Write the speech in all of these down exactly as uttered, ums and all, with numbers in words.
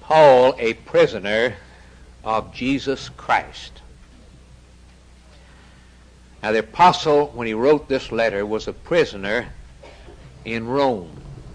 Paul a prisoner of Jesus Christ. Now the apostle, when he wrote this letter, was a prisoner in Rome.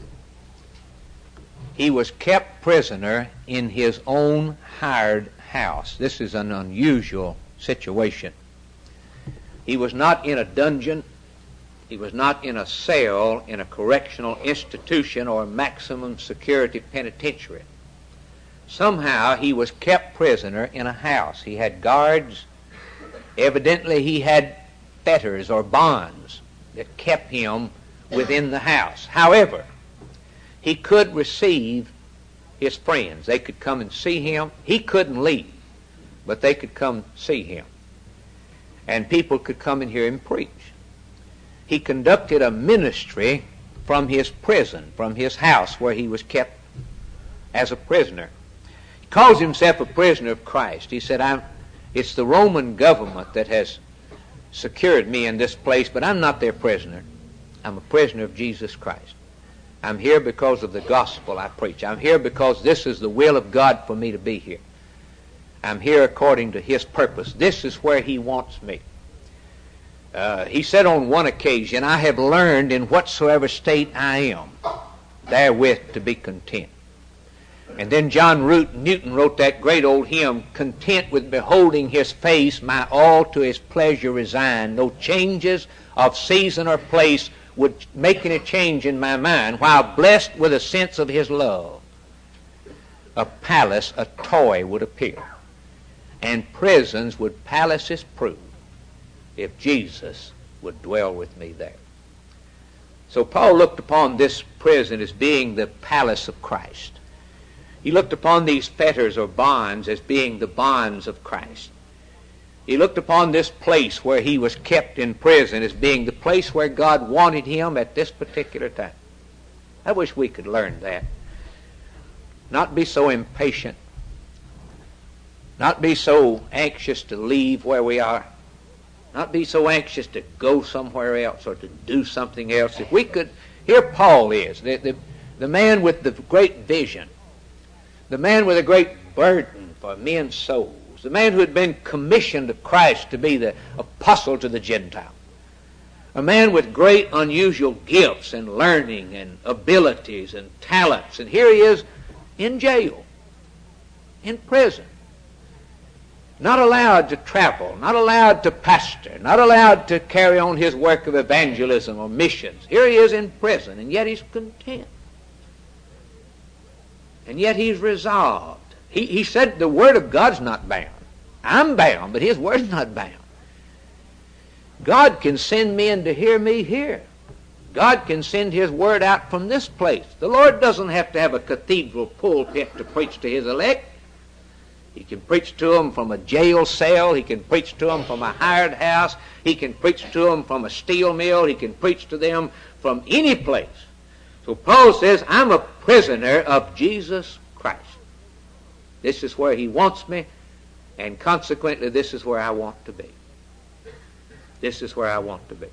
He was kept prisoner in his own hired house. This is an unusual situation. He was not in a dungeon. He was not in a cell in a correctional institution or maximum security penitentiary. Somehow he was kept prisoner in a house. He had guards. Evidently he had fetters or bonds that kept him within the house. However, he could receive his friends. They could come and see him. He couldn't leave, but they could come see him. And people could come and hear him preach. He conducted a ministry from his prison, from his house where he was kept as a prisoner. He calls himself a prisoner of Christ. He said, I'm, it's the Roman government that has secured me in this place, but I'm not their prisoner. I'm a prisoner of Jesus Christ. I'm here because of the gospel I preach. I'm here because this is the will of God for me to be here. I'm here according to His purpose. This is where He wants me. Uh, he said on one occasion, I have learned in whatsoever state I am, therewith to be content. And then John Root, Newton wrote that great old hymn, content with beholding His face, my all to His pleasure resign. No changes of season or place would make any change in my mind, while blessed with a sense of His love. A palace, a toy would appear, and prisons would palaces prove, if Jesus would dwell with me there. So Paul looked upon this prison as being the palace of Christ. He looked upon these fetters or bonds as being the bonds of Christ. He looked upon this place where he was kept in prison as being the place where God wanted him at this particular time. I wish we could learn that. Not be so impatient. Not be so anxious to leave where we are. Not be so anxious to go somewhere else or to do something else. If we could, here Paul is, the, the, the man with the great vision, the man with a great burden for men's souls, the man who had been commissioned of Christ to be the apostle to the Gentile, a man with great unusual gifts and learning and abilities and talents. And here he is in jail, in prison, not allowed to travel, not allowed to pastor, not allowed to carry on his work of evangelism or missions. Here he is in prison, and yet he's content. And yet he's resolved. He, he said the Word of God's not bound. I'm bound, but His Word's not bound. God can send men to hear me here. God can send His Word out from this place. The Lord doesn't have to have a cathedral pulpit to preach to His elect. He can preach to them from a jail cell. He can preach to them from a hired house. He can preach to them from a steel mill. He can preach to them from any place. So Paul says, I'm a prisoner of Jesus Christ. This is where He wants me, and consequently this is where I want to be. This is where I want to be.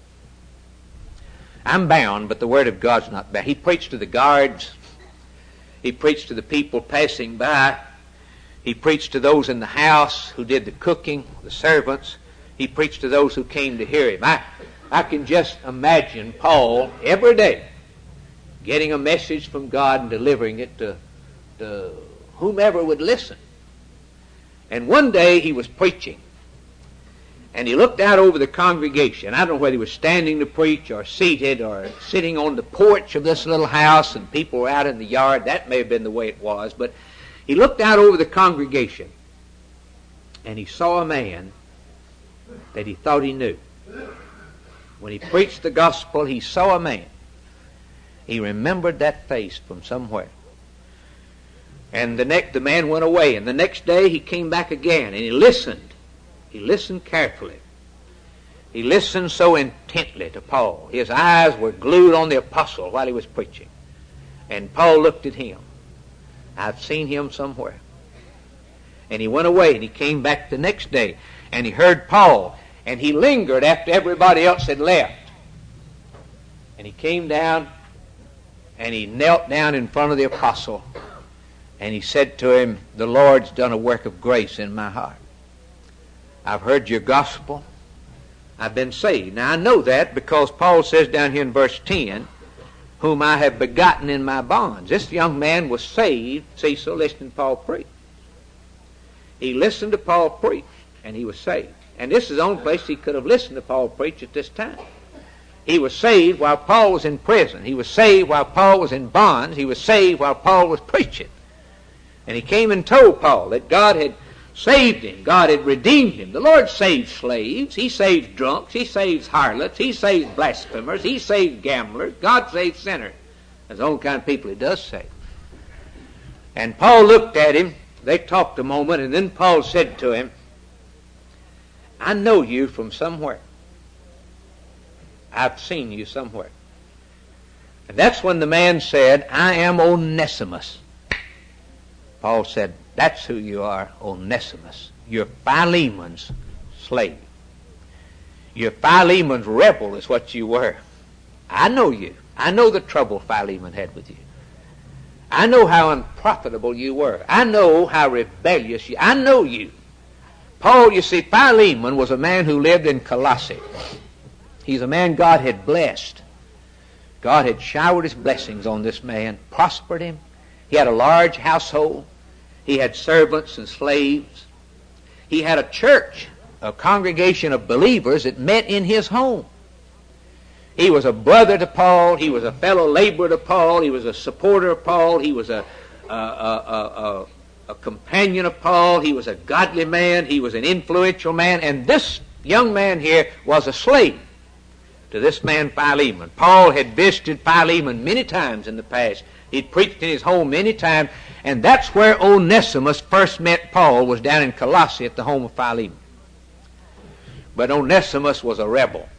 I'm bound, but the Word of God's not bound. He preached to the guards. He preached to the people passing by. He preached to those in the house who did the cooking, the servants. He preached to those who came to hear him. I, I can just imagine Paul every day getting a message from God and delivering it to, to whomever would listen. And one day he was preaching, and he looked out over the congregation. I don't know whether he was standing to preach or seated or sitting on the porch of this little house and people were out in the yard. That may have been the way it was, but he looked out over the congregation, and he saw a man that he thought he knew. When he preached the gospel, he saw a man. He remembered that face from somewhere. And the next, the man went away, and the next day he came back again, and he listened. He listened carefully. He listened so intently to Paul. His eyes were glued on the apostle while he was preaching. And Paul looked at him. I've seen him somewhere. And he went away, and he came back the next day, and he heard Paul, and he lingered after everybody else had left. And he came down, and he knelt down in front of the apostle, And he said to him, the Lord's done a work of grace in my heart. I've heard your gospel. I've been saved. Now I know that because Paul says down here in verse ten, whom I have begotten in my bonds. This young man was saved, Cecil, listening to Paul preach. He listened to Paul preach, and he was saved. And this is the only place he could have listened to Paul preach at this time. He was saved while Paul was in prison. He was saved while Paul was in bonds. He was saved while Paul was preaching. And he came and told Paul that God had saved him. God had redeemed him. The Lord saves slaves. He saves drunks. He saves harlots. He saves blasphemers. He saves gamblers. God saves sinners. That's the only kind of people he does save. And Paul looked at him. They talked a moment, and then Paul said to him, I know you from somewhere. I've seen you somewhere. And that's when the man said, I am Onesimus. Paul said, that's who you are, Onesimus. You're Philemon's slave. You're Philemon's rebel is what you were. I know you. I know the trouble Philemon had with you. I know how unprofitable you were. I know how rebellious you I know you. Paul, you see, Philemon was a man who lived in Colossae. He's a man God had blessed. God had showered his blessings on this man, prospered him. He had a large household. He had servants and slaves. He had a church, a congregation of believers that met in his home. He was a brother to Paul. He was a fellow laborer to Paul. He was a supporter of Paul. He was a, a, a, a, a companion of Paul. He was a godly man. He was an influential man. And this young man here was a slave to this man Philemon. Paul had visited Philemon many times in the past. He'd preached in his home many times, and that's where Onesimus first met Paul, was down in Colossae at the home of Philemon. But Onesimus was a rebel.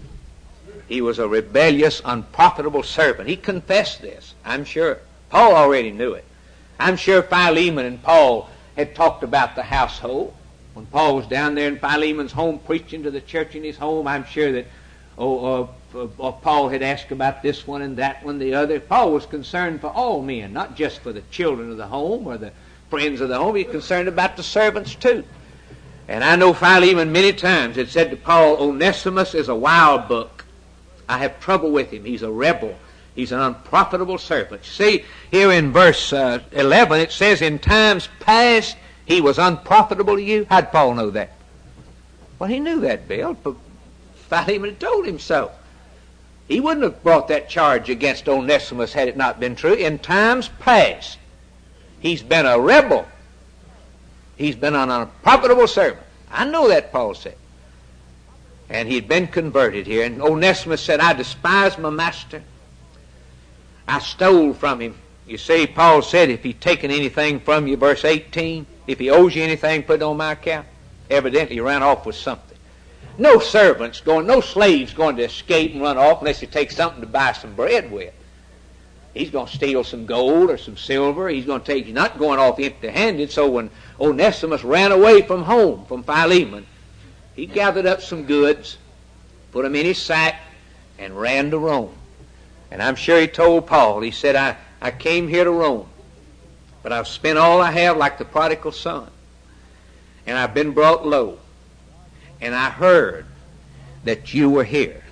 He was a rebellious, unprofitable servant. He confessed this, I'm sure. Paul already knew it. I'm sure Philemon and Paul had talked about the household. When Paul was down there in Philemon's home preaching to the church in his home, I'm sure that oh, uh, uh, Paul had asked about this one and that one, the other. Paul was concerned for all men, not just for the children of the home or the friends of the home. He was concerned about the servants too. And I know Philemon many times had said to Paul, Onesimus is a wild book. I have trouble with him. He's a rebel. He's an unprofitable servant. See, here in verse uh, eleven, it says, in times past he was unprofitable to you. How'd Paul know that? Well, he knew that, Bill. Philemon had told him so. He wouldn't have brought that charge against Onesimus had it not been true. In times past, he's been a rebel. He's been an unprofitable servant. I know that, Paul said. And he'd been converted here. And Onesimus said, I despise my master. I stole from him. You see, Paul said, if he'd taken anything from you, verse eighteen, if he owes you anything, put it on my account. Evidently, he ran off with something. No servants going, no slaves going to escape and run off unless he takes something to buy some bread with. He's going to steal some gold or some silver. He's going to take, he's not going off empty-handed. So when Onesimus ran away from home, from Philemon, he gathered up some goods, put them in his sack, and ran to Rome. And I'm sure he told Paul, he said, I, I came here to Rome, but I've spent all I have like the prodigal son. And I've been brought low. And I heard that you were here.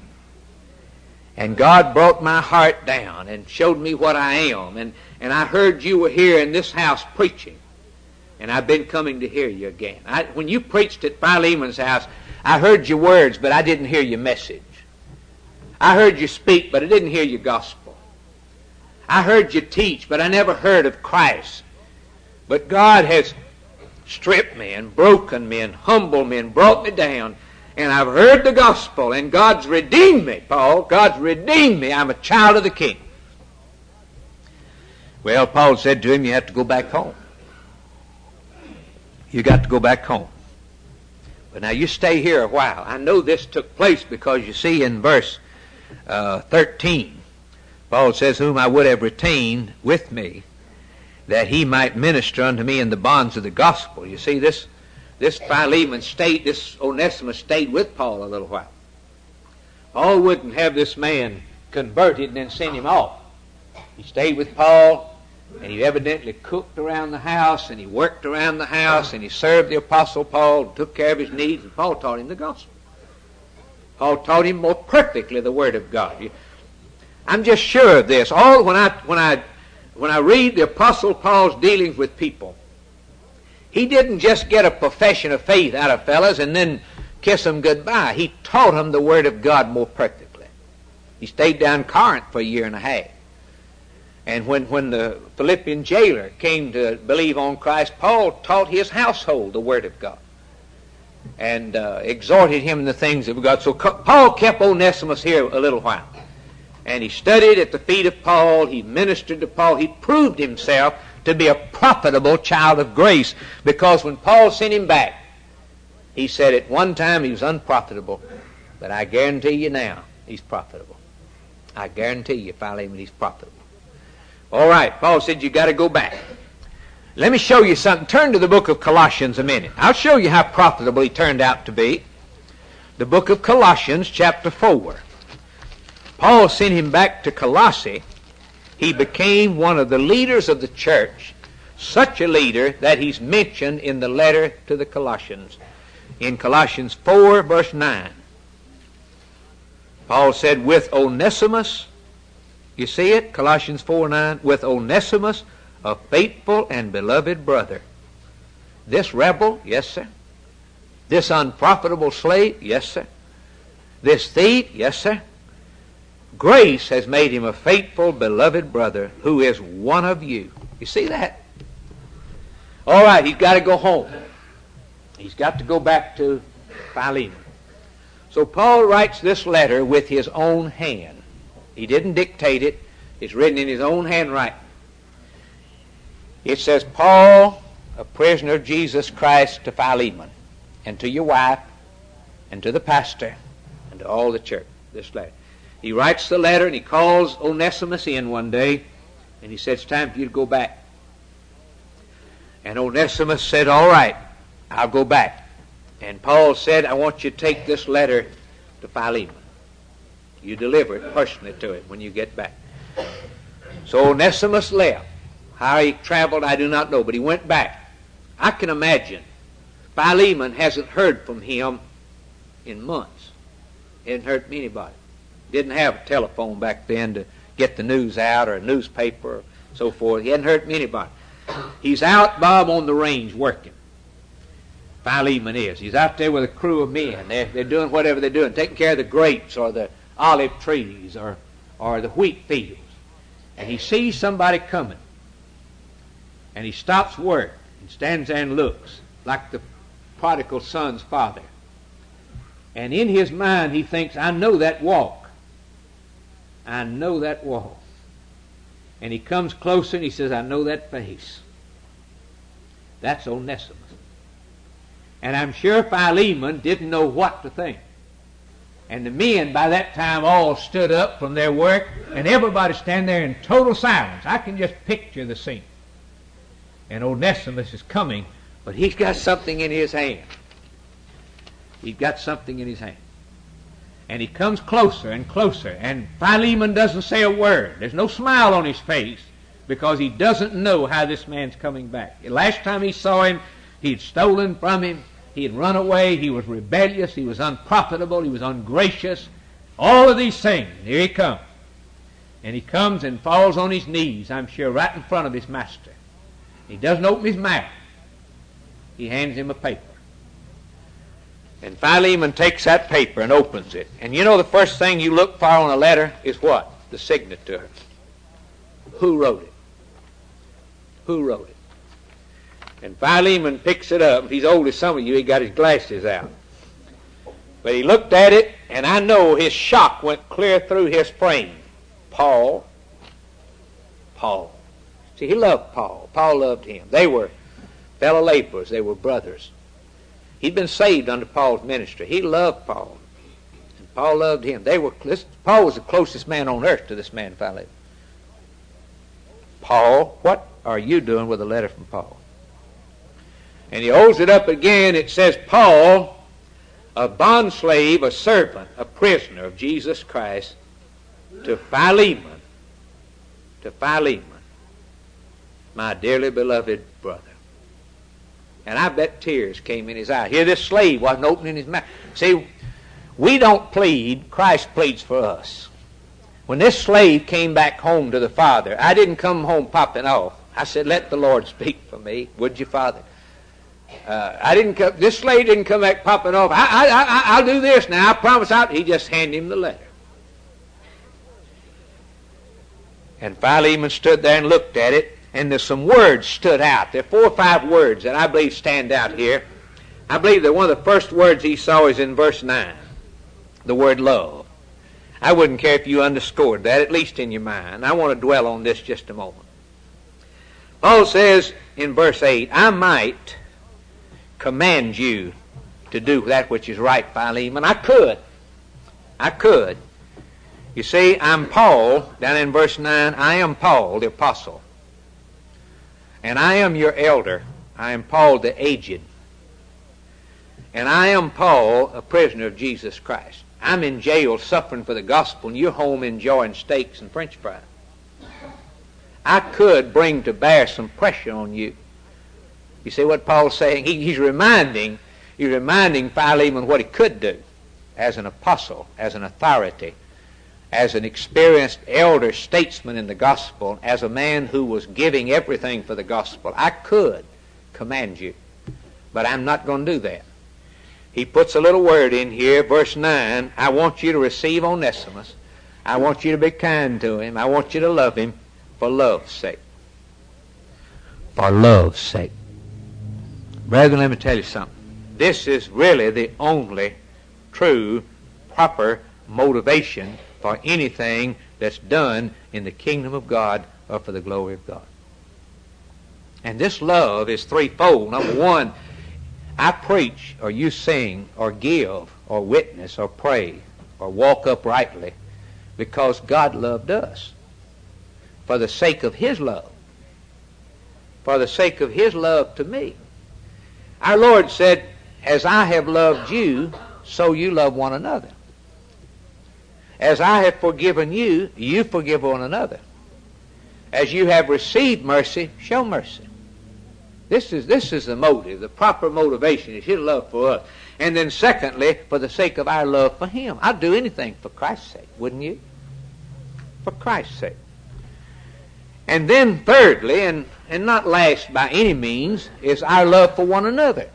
And God brought my heart down and showed me what I am. And, and I heard you were here in this house preaching. And I've been coming to hear you again. I, when you preached at Philemon's house, I heard your words, but I didn't hear your message. I heard you speak, but I didn't hear your gospel. I heard you teach, but I never heard of Christ. But God has stripped me and broken me and humbled me and brought me down. And I've heard the gospel, and God's redeemed me, Paul. God's redeemed me. I'm a child of the King. Well, Paul said to him, you have to go back home. You got to go back home. But now you stay here a while. I know this took place because you see in verse uh, thirteen, Paul says, whom I would have retained with me, that he might minister unto me in the bonds of the gospel. You see, this this Philemon stayed, this Onesimus stayed with Paul a little while. Paul wouldn't have this man converted and then send him off. He stayed with Paul, And he evidently cooked around the house, and he worked around the house, and he served the Apostle Paul, and took care of his needs, and Paul taught him the gospel. Paul taught him more perfectly the Word of God. I'm just sure of this. All when I when I when I read the Apostle Paul's dealings with people, he didn't just get a profession of faith out of fellas and then kiss them goodbye. He taught them the Word of God more perfectly. He stayed down Corinth for a year and a half. And when, when the Philippian jailer came to believe on Christ, Paul taught his household the Word of God and uh, exhorted him in the things of God. So Paul kept Onesimus here a little while. And he studied at the feet of Paul. He ministered to Paul. He proved himself to be a profitable child of grace, because when Paul sent him back, he said at one time he was unprofitable, but I guarantee you now he's profitable. I guarantee you, Philemon, he's profitable. All right, Paul said you got to go back. Let me show you something. Turn to the book of Colossians a minute. I'll show you how profitable he turned out to be. The book of Colossians, chapter four. Paul sent him back to Colossae. He became one of the leaders of the church, such a leader that he's mentioned in the letter to the Colossians. In Colossians four, verse nine, Paul said, with Onesimus, you see it? Colossians four nine, with Onesimus, a faithful and beloved brother. This rebel, yes, sir. This unprofitable slave, yes, sir. This thief, yes, sir. Grace has made him a faithful, beloved brother who is one of you. You see that? All right, he's got to go home. He's got to go back to Philemon. So Paul writes this letter with his own hand. He didn't dictate it. It's written in his own handwriting. It says, Paul, a prisoner of Jesus Christ, to Philemon, and to your wife, and to the pastor, and to all the church. This letter. He writes the letter, and he calls Onesimus in one day, and he said, it's time for you to go back. And Onesimus said, all right, I'll go back. And Paul said, I want you to take this letter to Philemon. You deliver it personally to him when you get back. So Onesimus left. How he traveled, I do not know, but he went back. I can imagine Philemon hasn't heard from him in months. He hadn't heard from anybody. Didn't have a telephone back then to get the news out, or a newspaper, or so forth. He hadn't heard from anybody. He's out, Bob, on the range working. Philemon is. He's out there with a crew of men. They're, they're doing whatever they're doing, taking care of the grapes or the olive trees or, or the wheat fields. And he sees somebody coming. And he stops work and stands there and looks like the prodigal son's father. And in his mind he thinks, I know that walk. I know that walk. And he comes closer and he says, I know that face. That's Onesimus. And I'm sure Philemon didn't know what to think. And the men by that time all stood up from their work, and everybody stand there in total silence. I can just picture the scene. And Onesimus is coming, but he's got something in his hand. He's got something in his hand. And he comes closer and closer, and Philemon doesn't say a word. There's no smile on his face, because he doesn't know how this man's coming back. The last time he saw him, he'd stolen from him. He had run away. He was rebellious. He was unprofitable. He was ungracious. All of these things. Here he comes. And he comes and falls on his knees, I'm sure, right in front of his master. He doesn't open his mouth. He hands him a paper. And Philemon takes that paper and opens it. And you know the first thing you look for on a letter is what? The signature. Who wrote it? Who wrote it? And Philemon picks it up. If he's old as some of you, he got his glasses out. But he looked at it, and I know his shock went clear through his frame. Paul. Paul. See, he loved Paul. Paul loved him. They were fellow laborers. They were brothers. He'd been saved under Paul's ministry. He loved Paul. And Paul loved him. They were. This, Paul was the closest man on earth to this man, Philemon. Paul, what are you doing with a letter from Paul? And he holds it up again. It says, Paul, a bondslave, a servant, a prisoner of Jesus Christ, to Philemon, to Philemon, my dearly beloved brother. And I bet tears came in his eyes. Here this slave wasn't opening his mouth. See, we don't plead, Christ pleads for us. When this slave came back home to the Father, I didn't come home popping off. I said, let the Lord speak for me, would you, Father? Uh, I didn't come, this slave didn't come back popping off. I, I, I, I'll do this now. I promise I'll. He just handed him the letter. And Philemon stood there and looked at it, and there's some words stood out. There are four or five words that I believe stand out here. I believe that one of the first words he saw is in verse nine, the word love. I wouldn't care if you underscored that, at least in your mind. I want to dwell on this just a moment. Paul says in verse eight, I might command you to do that which is right, Philemon. I could. I could. You see, I'm Paul, down in verse nine, I am Paul, the apostle. And I am your elder. I am Paul the aged. And I am Paul, a prisoner of Jesus Christ. I'm in jail suffering for the gospel, and you're home enjoying steaks and French fries. I could bring to bear some pressure on you. You see what Paul's saying? He, he's reminding, he's reminding Philemon what he could do as an apostle, as an authority, as an experienced elder statesman in the gospel, as a man who was giving everything for the gospel. I could command you, but I'm not going to do that. He puts a little word in here, verse nine, I want you to receive Onesimus. I want you to be kind to him. I want you to love him for love's sake. For love's sake. Brethren, let me tell you something. This is really the only true, proper motivation for anything that's done in the kingdom of God or for the glory of God. And this love is threefold. Number one, I preach, or you sing, or give, or witness, or pray, or walk uprightly because God loved us. For the sake of His love. For the sake of His love to me. Our Lord said, as I have loved you, so you love one another. As I have forgiven you, you forgive one another. As you have received mercy, show mercy. This is, this is the motive. The proper motivation is His love for us. And then secondly, for the sake of our love for Him. I'd do anything for Christ's sake, wouldn't you? For Christ's sake. And then thirdly, and, and not last by any means, is our love for one another.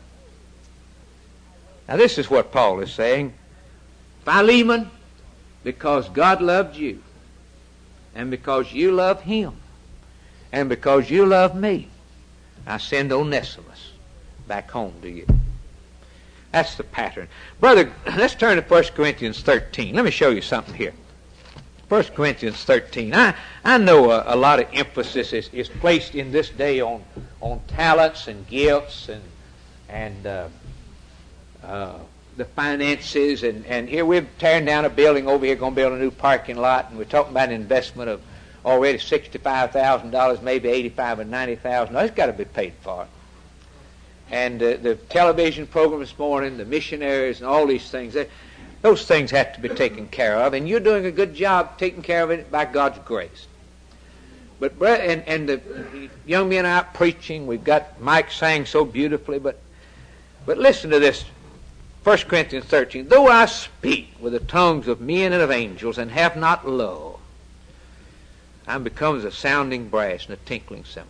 Now this is what Paul is saying. Philemon, because God loved you, and because you love Him, and because you love me, I send Onesimus back home to you. That's the pattern. Brother, let's turn to First Corinthians thirteen. Let me show you something here. First Corinthians thirteen. I, I know a, a lot of emphasis is, is placed in this day on, on talents and gifts and, and uh, uh, the finances. And, and here we're tearing down a building over here, going to build a new parking lot, and we're talking about an investment of already sixty-five thousand dollars, maybe eighty-five thousand dollars or ninety thousand dollars. It's got to be paid for. And uh, the television program this morning, the missionaries and all these things, they, those things have to be taken care of, and you're doing a good job taking care of it by God's grace. But and, and the young men are out preaching. We've got Mike sang so beautifully, but but listen to this. First Corinthians thirteen. Though I speak with the tongues of men and of angels and have not love, I am become as a sounding brass and a tinkling cymbal.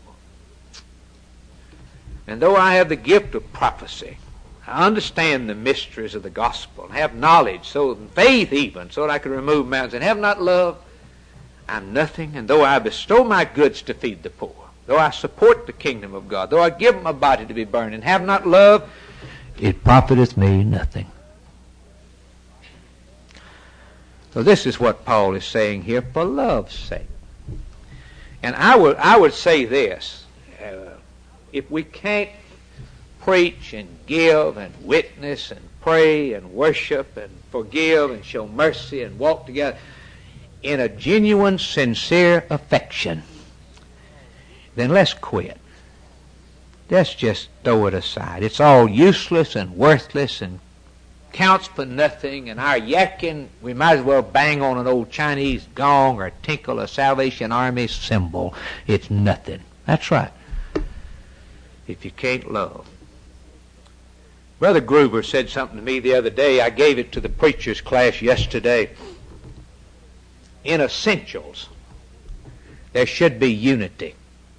And though I have the gift of prophecy, I understand the mysteries of the gospel, and have knowledge, so faith even, so that I can remove mountains, and have not love, I'm nothing. And though I bestow my goods to feed the poor, though I support the kingdom of God, though I give my body to be burned, and have not love, it profiteth me nothing. So this is what Paul is saying here, for love's sake. And I would, I would say this, uh, if we can't preach and give and witness and pray and worship and forgive and show mercy and walk together in a genuine, sincere affection, then let's quit. Let's just throw it aside. It's all useless and worthless and counts for nothing, and our yakking, we might as well bang on an old Chinese gong or tinkle a Salvation Army symbol. It's nothing. That's right. if you can't love. Brother Gruber said something to me the other day. I gave it to the preacher's class yesterday. In essentials, there should be unity.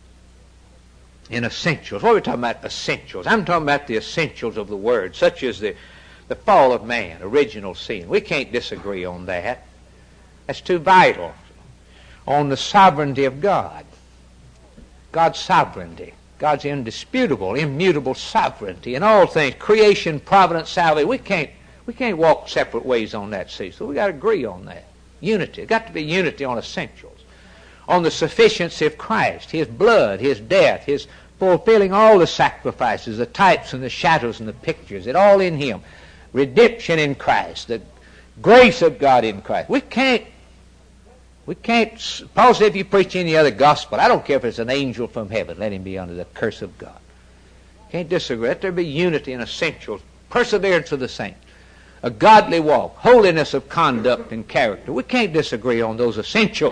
In essentials. What are we talking about? Essentials. I'm talking about the essentials of the Word, such as the, the fall of man, original sin. We can't disagree on that. That's too vital. On the sovereignty of God. God's sovereignty. God's indisputable, immutable sovereignty in all things. Creation, providence, salvation. We can't, we can't walk separate ways on that, see. So we got to agree on that. Unity. There's got to be unity on essentials. On the sufficiency of Christ, His blood, His death, His fulfilling all the sacrifices, the types and the shadows and the pictures, it all in Him. Redemption in Christ, the grace of God in Christ. We can't, we can't, Paul said if you preach any other gospel, I don't care if it's an angel from heaven, let him be under the curse of God. Can't disagree. Let there be unity in essentials, perseverance of the saints, a godly walk, holiness of conduct and character. We can't disagree on those essentials.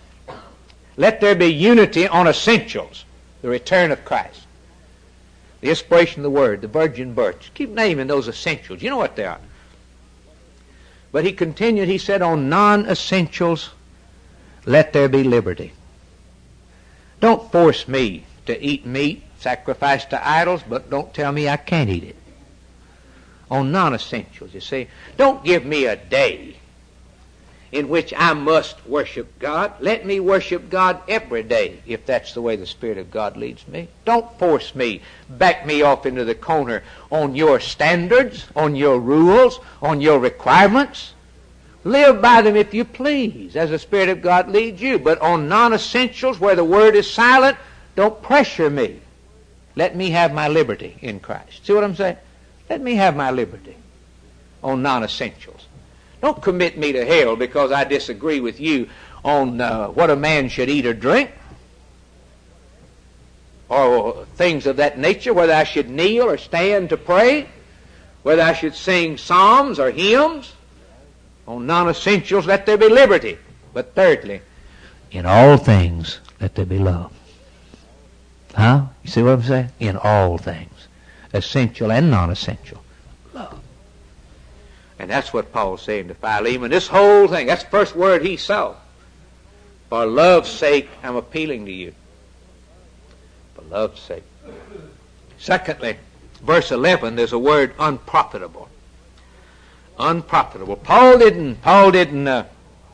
Let there be unity on essentials. The return of Christ. The inspiration of the Word. The virgin birth. Just keep naming those essentials. You know what they are. But he continued, he said, on non-essentials, let there be liberty. Don't force me to eat meat sacrificed to idols, but don't tell me I can't eat it. On non-essentials, you see. Don't give me a day in which I must worship God. Let me worship God every day, if that's the way the Spirit of God leads me. Don't force me, back me off into the corner on your standards, on your rules, on your requirements. Live by them if you please, as the Spirit of God leads you. But on non-essentials, where the Word is silent, don't pressure me. Let me have my liberty in Christ. See what I'm saying? Let me have my liberty on non-essentials. Don't commit me to hell because I disagree with you on uh, what a man should eat or drink, or things of that nature, whether I should kneel or stand to pray, whether I should sing psalms or hymns. On non-essentials, let there be liberty. But thirdly, in all things, let there be love. Huh? You see what I'm saying? In all things. Essential and non-essential. Love. And that's what Paul's saying to Philemon. This whole thing, that's the first word he saw. For love's sake, I'm appealing to you. For love's sake. Secondly, verse eleven, there's a word unprofitable. Unprofitable. Paul didn't, Paul didn't uh,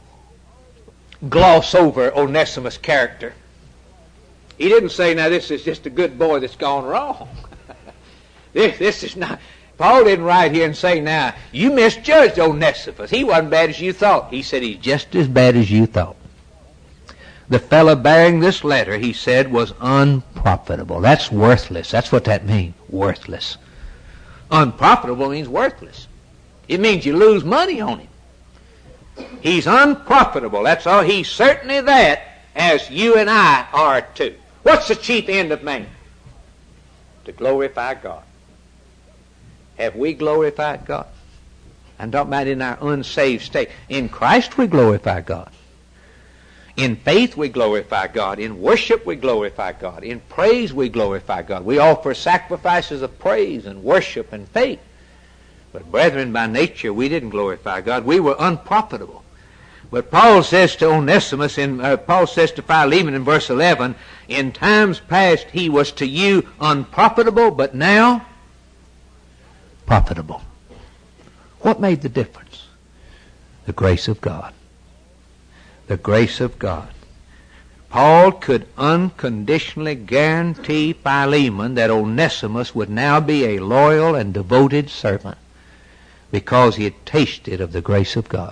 gloss over Onesimus' character. He didn't say, now this is just a good boy that's gone wrong. this, this is not... Paul didn't write here and say, now, you misjudged Onesimus. He wasn't bad as you thought. He said he's just as bad as you thought. The fellow bearing this letter, he said, was unprofitable. That's worthless. That's what that means, worthless. Unprofitable means worthless. It means you lose money on him. He's unprofitable. That's all. He's certainly that, as you and I are too. What's the chief end of man? To glorify God. Have we glorified God? I'm talking about in our unsaved state. In Christ we glorify God. In faith we glorify God. In worship we glorify God. In praise we glorify God. We offer sacrifices of praise and worship and faith. But brethren, by nature we didn't glorify God. We were unprofitable. But Paul says to Onesimus, in, uh, Paul says to Philemon in verse eleven, in times past he was to you unprofitable, but now profitable. What made the difference? The grace of God. The grace of God. Paul could unconditionally guarantee Philemon that Onesimus would now be a loyal and devoted servant because he had tasted of the grace of God.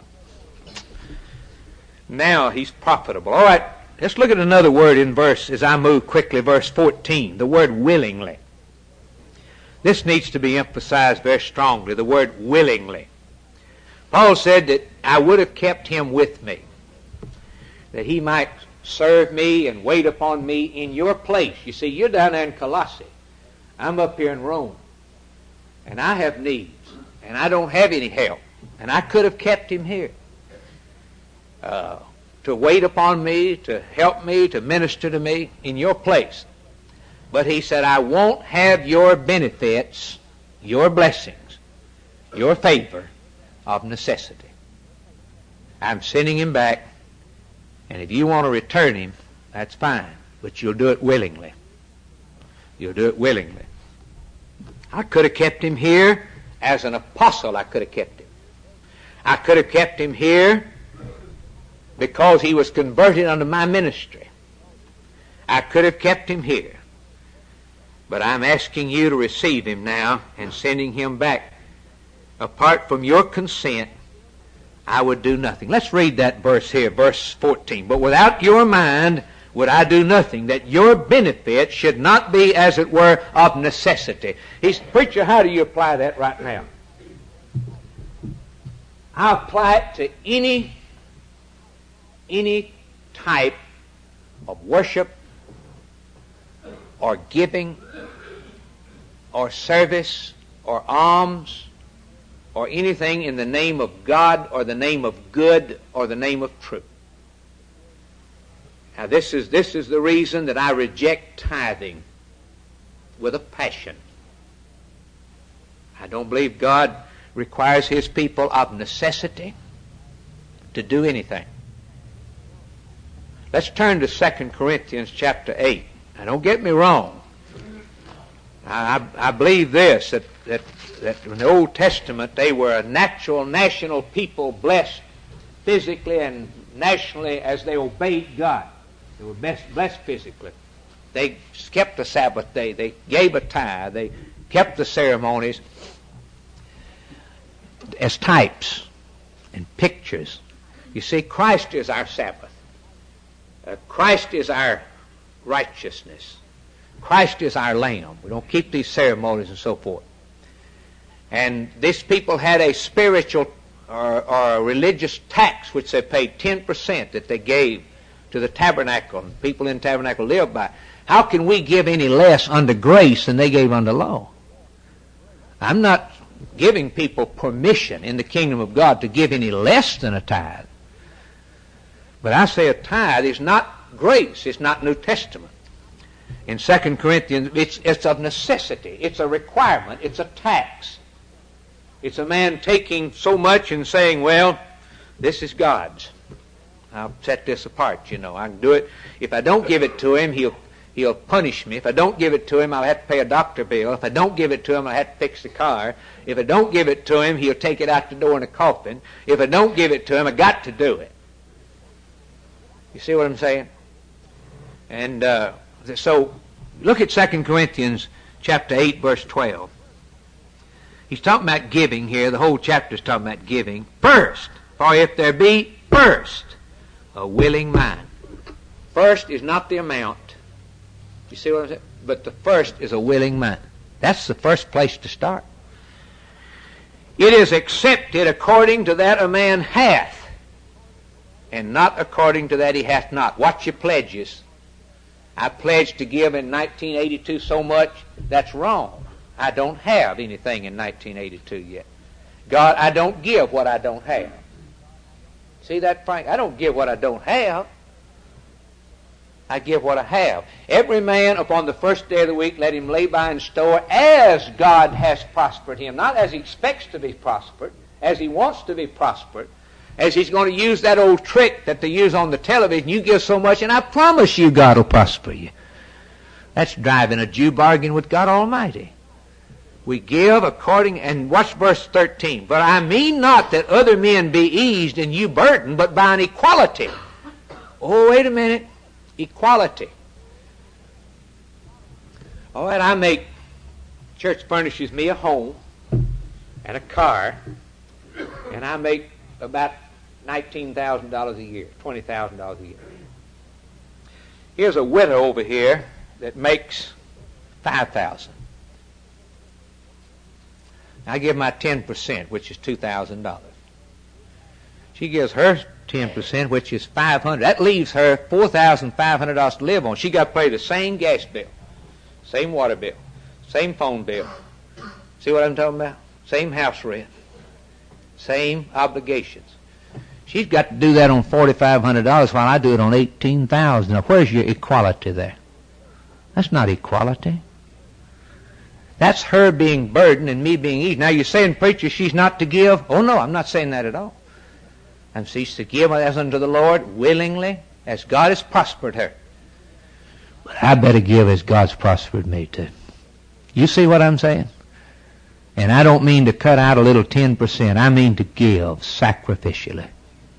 Now he's profitable. All right, let's look at another word in verse, as I move quickly, verse fourteen, the word willingly. This needs to be emphasized very strongly, the word willingly. Paul said that I would have kept him with me, that he might serve me and wait upon me in your place. You see, you're down there in Colossae. I'm up here in Rome. And I have needs. And I don't have any help. And I could have kept him here. Uh, to wait upon me, to help me, to minister to me in your place. But he said, I won't have your benefits, your blessings, your favor of necessity. I'm sending him back, and if you want to return him, that's fine, but you'll do it willingly. You'll do it willingly. I could have kept him here as an apostle. I could have kept him. I could have kept him here because he was converted under my ministry. I could have kept him here. But I'm asking you to receive him now and sending him back. Apart from your consent, I would do nothing. Let's read that verse here, verse fourteen. But without your mind would I do nothing, that your benefit should not be, as it were, of necessity. He's, preacher, how do you apply that right now? I apply it to any, any type of worship or giving or service or alms or anything in the name of God or the name of good or the name of truth. Now this is, this is the reason that I reject tithing with a passion. I don't believe God requires his people of necessity to do anything. Let's turn to Second Corinthians chapter eight. Now don't get me wrong. I, I, I believe this, that, that, that in the Old Testament they were a natural, national people, blessed physically and nationally as they obeyed God. They were best blessed physically. They kept the Sabbath day. They gave a tithe. They kept the ceremonies as types and pictures. You see, Christ is our Sabbath. Uh, Christ is our righteousness. Christ is our Lamb. We don't keep these ceremonies and so forth. And these people had a spiritual or, or a religious tax which they paid ten percent that they gave to the tabernacle, and people in the tabernacle lived by. How can we give any less under grace than they gave under law? I'm not giving people permission in the kingdom of God to give any less than a tithe. But I say a tithe is not grace. It's not New Testament. In Second Corinthians, it's, it's of necessity. It's a requirement. It's a tax. It's a man taking so much and saying, well, this is God's. I'll set this apart, you know. I can do it. If I don't give it to him, he'll he'll punish me. If I don't give it to him, I'll have to pay a doctor bill. If I don't give it to him, I'll have to fix the car. If I don't give it to him, he'll take it out the door in a coffin. If I don't give it to him, I got to do it. You see what I'm saying? And uh, so look at Second Corinthians chapter eight, verse twelve. He's talking about giving here. The whole chapter is talking about giving. First, for if there be first a willing mind. First is not the amount. You see what I'm saying? But the first is a willing mind. That's the first place to start. It is accepted according to that a man hath, and not according to that he hath not. Watch your pledges. I pledged to give in nineteen eighty-two so much. That's wrong. I don't have anything in nineteen eighty-two yet. God, I don't give what I don't have. See that, Frank? I don't give what I don't have. I give what I have. Every man upon the first day of the week, let him lay by in store as God has prospered him. Not as he expects to be prospered, as he wants to be prospered, as he's going to use that old trick that they use on the television. You give so much and I promise you God will prosper you. That's driving a Jew bargain with God Almighty. We give according, and watch verse thirteen. But I mean not that other men be eased and you burdened, but by an equality. Oh, wait a minute. Equality. All right, I make, church furnishes me a home and a car, and I make about nineteen thousand dollars a year, twenty thousand dollars a year. Here's a widow over here that makes five thousand dollars. I give my ten percent, which is two thousand dollars. She gives her ten percent, which is five hundred dollars. That leaves her four thousand five hundred dollars to live on. She got to pay the same gas bill, same water bill, same phone bill. See what I'm talking about? Same house rent, same obligations. She's got to do that on four thousand five hundred dollars while I do it on eighteen thousand dollars. Now, where's your equality there? That's not equality. That's her being burdened and me being easy. Now you're saying, preacher, she's not to give? Oh no, I'm not saying that at all. And she's to give as unto the Lord willingly, as God has prospered her. But I better give as God's prospered me too. You see what I'm saying? And I don't mean to cut out a little ten percent. I mean to give sacrificially.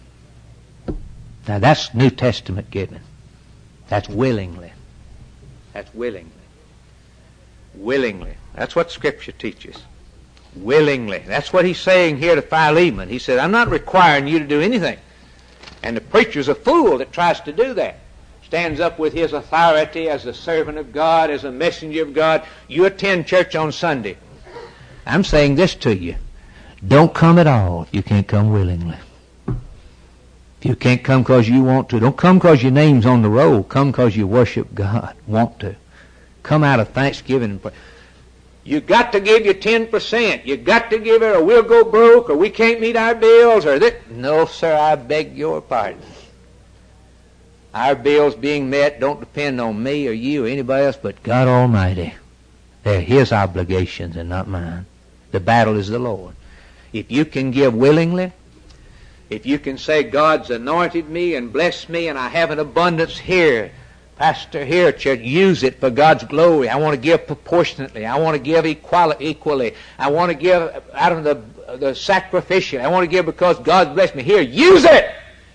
Now that's New Testament giving. That's willingly. That's willingly. Willingly. That's what Scripture teaches. Willingly. That's what he's saying here to Philemon. He said, I'm not requiring you to do anything. And the preacher's a fool that tries to do that. Stands up with his authority as a servant of God, as a messenger of God. You attend church on Sunday. I'm saying this to you. Don't come at all if you can't come willingly. If you can't come because you want to. Don't come because your name's on the roll. Come because you worship God. Want to. Come out of thanksgiving and prayer. You got to give your ten percent. You got to give it or we'll go broke or we can't meet our bills or this. No, sir, I beg your pardon. Our bills being met don't depend on me or you or anybody else but God Almighty. They're His obligations and not mine. The battle is the Lord. If you can give willingly, if you can say God's anointed me and blessed me and I have an abundance here, Pastor, here, church, use it for God's glory. I want to give proportionately. I want to give equally. equally. I want to give out of the, the sacrificial. I want to give because God's blessed me. Here, use it!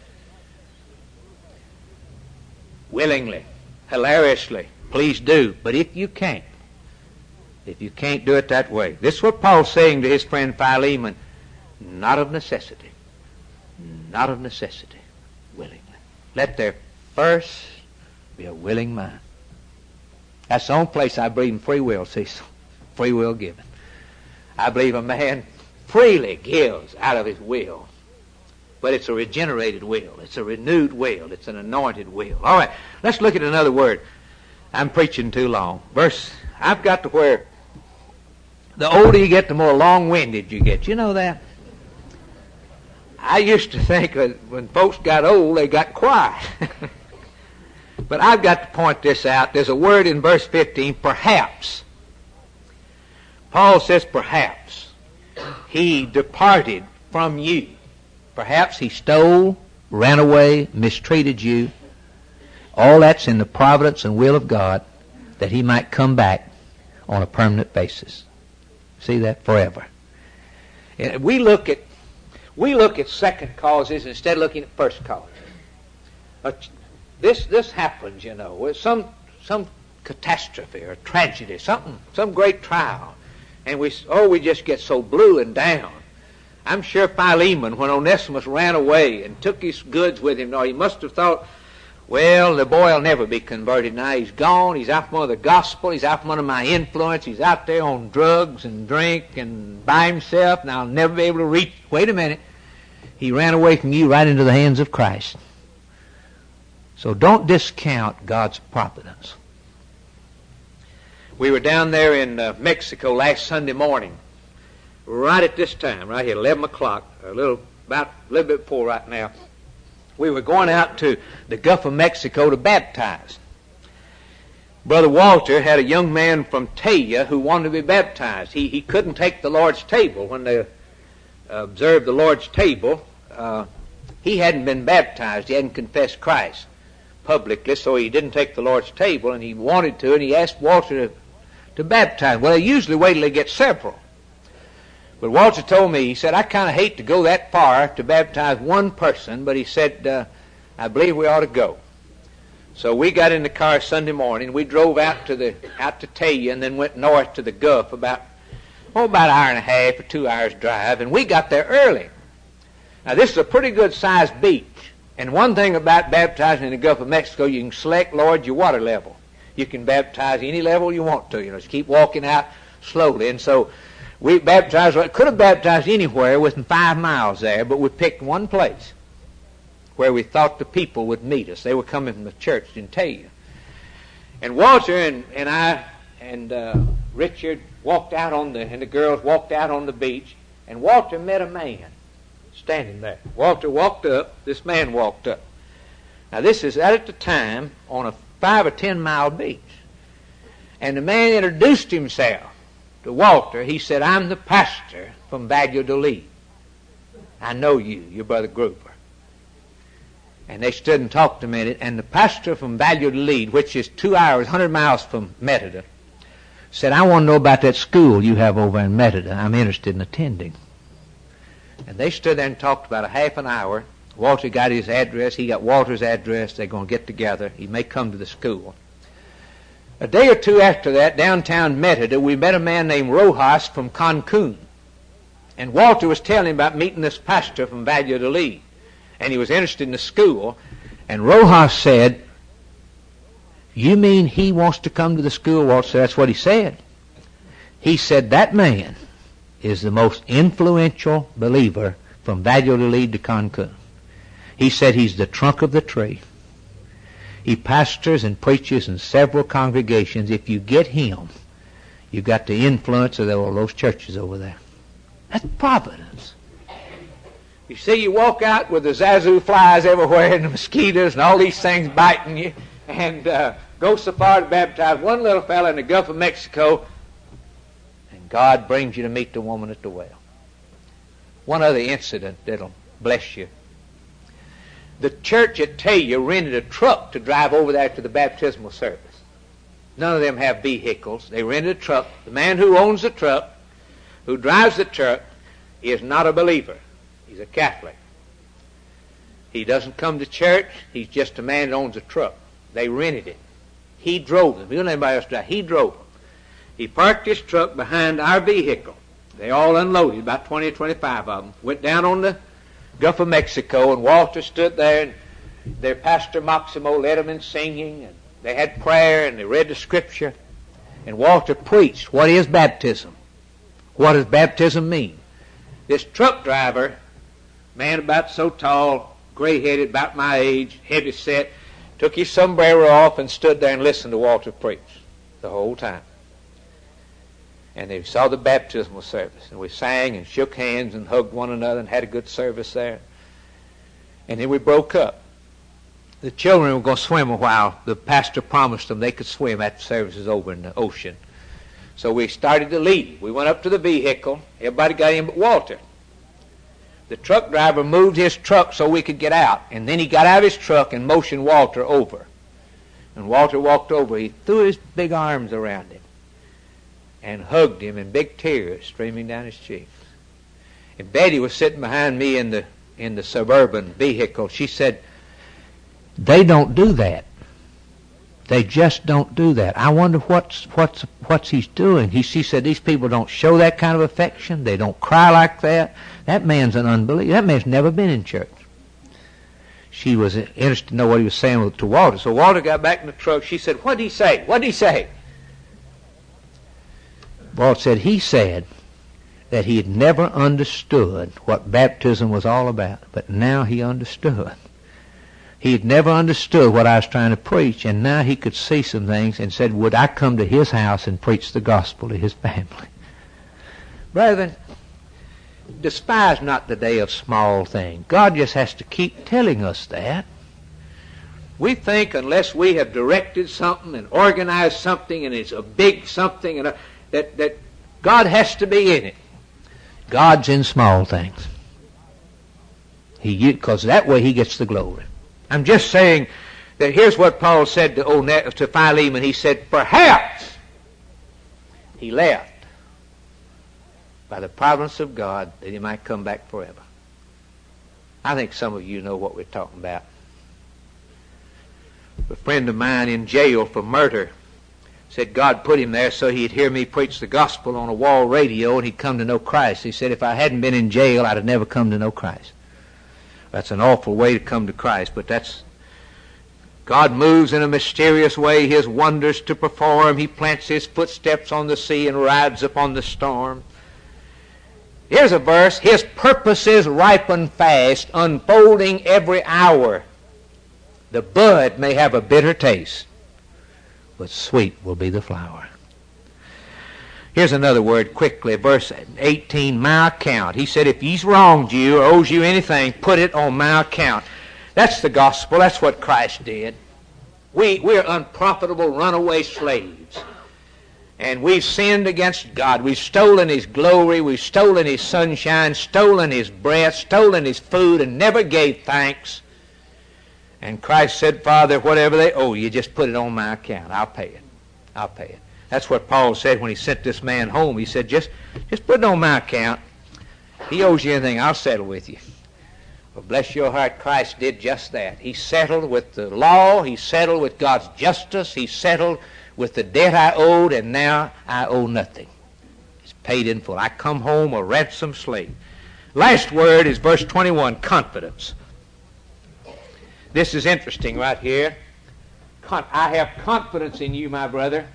Willingly, hilariously, please do. But if you can't, if you can't do it that way, this is what Paul's saying to his friend Philemon, not of necessity. Not of necessity. Willingly. Let there first be a willing mind. That's the only place I believe in free will, Cecil. Free will given. I believe a man freely gives out of his will. But it's a regenerated will. It's a renewed will. It's an anointed will. All right, let's look at another word. I'm preaching too long. Verse, I've got to where the older you get, the more long-winded you get. You know that? I used to think that when folks got old, they got quiet. But I've got to point this out. There's a word in verse fifteen, perhaps. Paul says, perhaps he departed from you. Perhaps he stole, ran away, mistreated you. All that's in the providence and will of God that he might come back on a permanent basis. See that? Forever. And we look at we look at second causes instead of looking at first causes. But this this happens, you know, with some some catastrophe or tragedy, something, some great trial, and we oh we just get so blue and down. I'm sure Philemon, when Onesimus ran away and took his goods with him, no, he must have thought, well, the boy will never be converted now. He's gone. He's out from under the gospel. He's out from under my influence. He's out there on drugs and drink and by himself, and I'll never be able to reach. Wait a minute. He ran away from you right into the hands of Christ. So don't discount God's providence. We were down there in uh, Mexico last Sunday morning, right at this time, right here, eleven o'clock, a little, about a little bit before right now. We were going out to the Gulf of Mexico to baptize. Brother Walter had a young man from Taya who wanted to be baptized. He he couldn't take the Lord's table. When they observed the Lord's table, uh, he hadn't been baptized. He hadn't confessed Christ publicly, so he didn't take the Lord's table, and he wanted to, and he asked Walter to, to baptize. Well, they usually wait till they get several. But Walter told me, he said, I kind of hate to go that far to baptize one person, but he said, uh, I believe we ought to go. So we got in the car Sunday morning. We drove out to the out to Taya and then went north to the Gulf about, oh, about an hour and a half or two hours drive, and we got there early. Now, this is a pretty good-sized beach, and one thing about baptizing in the Gulf of Mexico, you can select, Lord, your water level. You can baptize any level you want to, you know, just keep walking out slowly, and so we baptized, could have baptized anywhere within five miles there, but we picked one place where we thought the people would meet us. They were coming from the church in Taya. And Walter and, and I and uh, Richard walked out on the, and the girls walked out on the beach, and Walter met a man standing there. Walter walked up, this man walked up. Now this is at the time on a five or ten mile beach. And the man introduced himself to Walter. He said, "I'm the pastor from Valladolid. I know you, your brother Gruber." And they stood and talked a minute, and the pastor from Valladolid, which is two hours, one hundred miles from Merida, said, "I want to know about that school you have over in Merida. I'm interested in attending." And they stood there and talked about a half an hour. Walter got his address. He got Walter's address. They're going to get together. He may come to the school. A day or two after that, downtown Merida, we met a man named Rojas from Cancun. And Walter was telling him about meeting this pastor from Valladolid. And he was interested in the school. And Rojas said, "You mean he wants to come to the school?" Walter said, "That's what he said." He said, "That man is the most influential believer from Valladolid to Cancun." He said he's the trunk of the tree. He pastors and preaches in several congregations. If you get him, you've got the influence of all those churches over there. That's providence. You see, you walk out with the zazu flies everywhere and the mosquitoes and all these things biting you, and uh, go so far to baptize one little fella in the Gulf of Mexico, and God brings you to meet the woman at the well. One other incident that'll bless you. The church at Taya rented a truck to drive over there to the baptismal service. None of them have vehicles. They rented a truck. The man who owns the truck, who drives the truck, is not a believer. He's a Catholic. He doesn't come to church. He's just a man that owns a truck. They rented it. He drove them. He didn't let anybody else drive. He drove them. He parked his truck behind our vehicle. They all unloaded, about twenty or twenty-five of them. Went down on the Gulf of Mexico, and Walter stood there, and their pastor Maximo led them in singing, and they had prayer, and they read the scripture, and Walter preached, what is baptism? What does baptism mean? This truck driver, man about so tall, gray-headed, about my age, heavy set, took his sombrero off and stood there and listened to Walter preach the whole time. And they saw the baptismal service, and we sang and shook hands and hugged one another and had a good service there. And then we broke up. The children were going to swim a while. The pastor promised them they could swim after the service is over in the ocean. So we started to leave. We went up to the vehicle. Everybody got in but Walter. The truck driver moved his truck so we could get out, and then he got out of his truck and motioned Walter over. And Walter walked over. He threw his big arms around him and hugged him, and big tears streaming down his cheeks. And Betty was sitting behind me in the in the suburban vehicle. She said, "They don't do that. They just don't do that. I wonder what's what's what's he's doing." He she said, "These people don't show that kind of affection. They don't cry like that. That man's an unbeliever. That man's never been in church." She was interested to know what he was saying to Walter. So Walter got back in the truck. She said, "What did he say? What did he say?" Walter said he said that he had never understood what baptism was all about, but now he understood. He had never understood what I was trying to preach, and now he could see some things, and said, would I come to his house and preach the gospel to his family? Brethren, despise not the day of small things. God just has to keep telling us that. We think unless we have directed something and organized something, and it's a big something, and a, that, that God has to be in it. God's in small things. He, because that way he gets the glory. I'm just saying that here's what Paul said to, One- to Philemon. He said, perhaps he left by the providence of God that he might come back forever. I think some of you know what we're talking about. A friend of mine in jail for murder said God put him there so he'd hear me preach the gospel on a wall radio and he'd come to know Christ. He said, if I hadn't been in jail, I'd have never come to know Christ. That's an awful way to come to Christ, but that's... God moves in a mysterious way, his wonders to perform. He plants his footsteps on the sea and rides upon the storm. Here's a verse. His purposes ripen fast, unfolding every hour. The bud may have a bitter taste, but sweet will be the flower. Here's another word quickly, verse eighteen, my account. He said, if he's wronged you or owes you anything, put it on my account. That's the gospel. That's what Christ did. We, we're unprofitable runaway slaves. And we've sinned against God. We've stolen His glory. We've stolen His sunshine, stolen His breath, stolen His food, and never gave thanks. And Christ said, Father, whatever they owe you, just put it on my account. I'll pay it. I'll pay it. That's what Paul said when he sent this man home. He said, just, just put it on my account. He owes you anything, I'll settle with you. Well, bless your heart, Christ did just that. He settled with the law. He settled with God's justice. He settled with the debt I owed, and now I owe nothing. It's paid in full. I come home a ransomed slave. Last word is verse twenty-one, confidence. This is interesting right here. Con- I have confidence in you, my brother.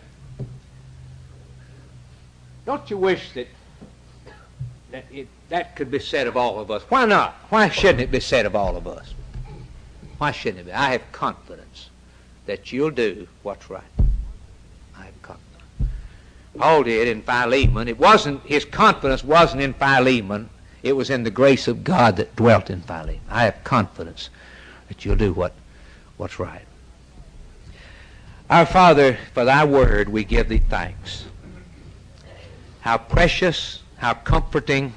Don't you wish that that, it, that could be said of all of us? Why not? Why shouldn't it be said of all of us? Why shouldn't it be? I have confidence that you'll do what's right. I have confidence. Paul did in Philemon. It wasn't, his confidence wasn't in Philemon. It was in the grace of God that dwelt in Philemon. I have confidence that you'll do what, what's right. Our Father, for thy word we give thee thanks. How precious, how comforting,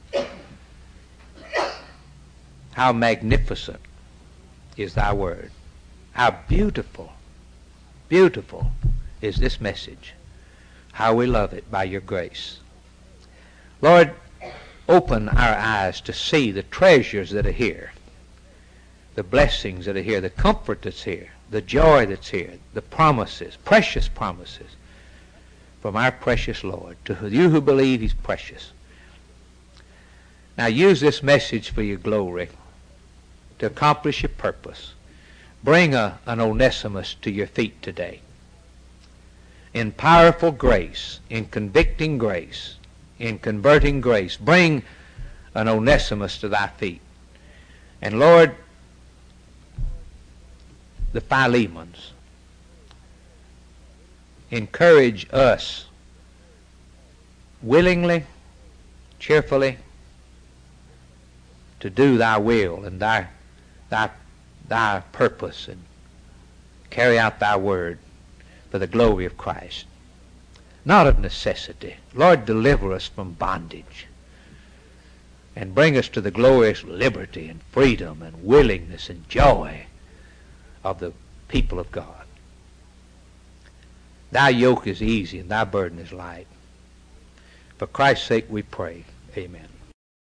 how magnificent is thy word. How beautiful, beautiful is this message. How we love it by your grace. Lord, open our eyes to see the treasures that are here, the blessings that are here, the comfort that's here, the joy that's here, the promises, precious promises from our precious Lord. To you who believe He's precious. Now use this message for your glory to accomplish your purpose. Bring a, an Onesimus to your feet today. In powerful grace, in convicting grace, in converting grace, bring an Onesimus to thy feet. And Lord, the Philemons, encourage us willingly, cheerfully, to do thy will and thy, thy, thy purpose and carry out thy word for the glory of Christ. Not of necessity. Lord, deliver us from bondage and bring us to the glorious liberty and freedom and willingness and joy of the people of God. Thy yoke is easy and thy burden is light. For Christ's sake we pray. Amen.